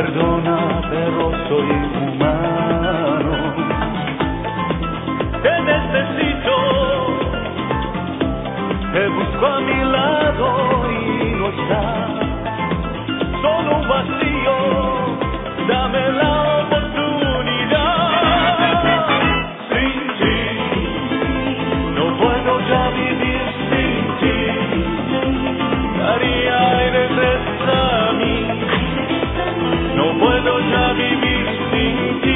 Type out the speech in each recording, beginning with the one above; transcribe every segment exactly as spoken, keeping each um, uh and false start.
Perdona, pero soy humano. Te necesito, te busco a mi lado y no estás. Solo un vacío, dame la oportunidad. Sin ti, no puedo ya vivir sin ti. María, regresa a mí. No puedo ya vivir sin ti.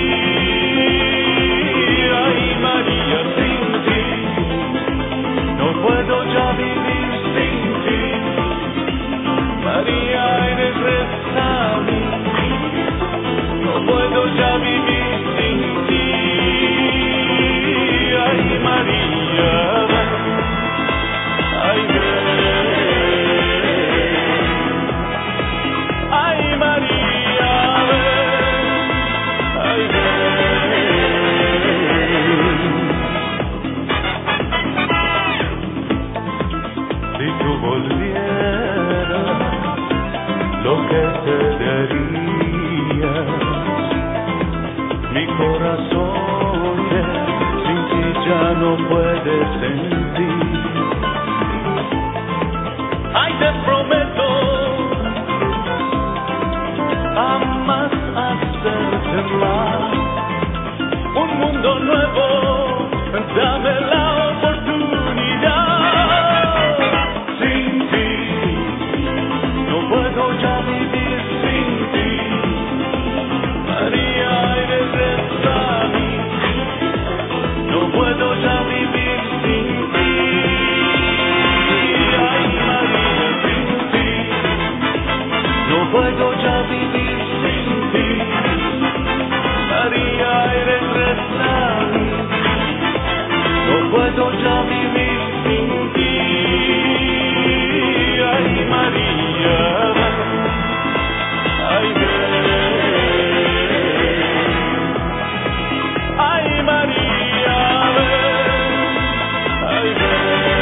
Ay, María, sin ti. No puedo ya vivir sin ti. María, regresa a mí. No puedo ya vivir sin ti. Ay, María, ay, ven. Ay, María, ven. Ay, ven. Si tú volvieras, lo que te daría, mi corazón que sin ti ya no puede sentir. Ay, te prometo jamás hacerte mal. Un mundo nuevo, dame la oportunidad. Sin ti no puedo ya vivir sin ti. María, regresa a mí. No puedo ya vivir sin ti. Ay, María, sin ti. No puedo ya vivir sin ti. María, regresa a mí. No puedo ya vivir sin ti. Ay, María, ay, ven. Ay, María, ven. Ay, ven.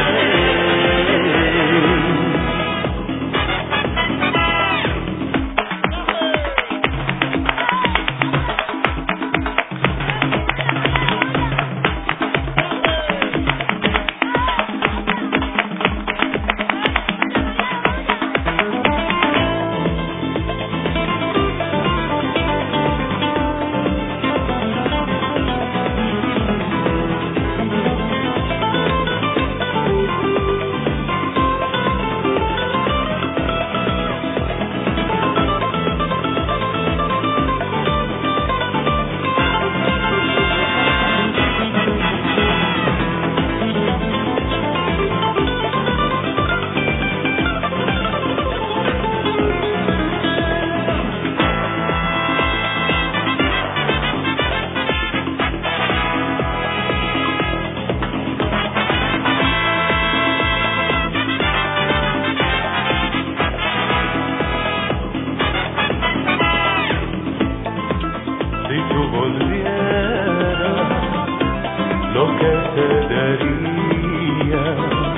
Si tú volvieras, lo que te daría,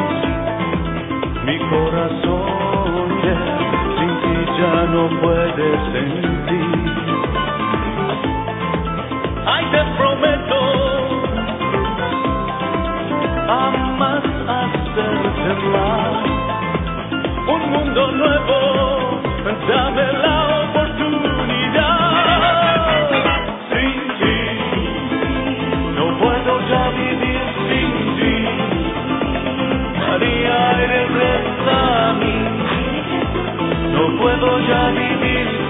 mi corazón que sin ti ya no puede sentir. Ay, te prometo jamás hacerte mal. Un mundo nuevo, dame la oportunidad. Sin ti no puedo ya vivir sin ti. María, regresa a mí. No puedo ya vivir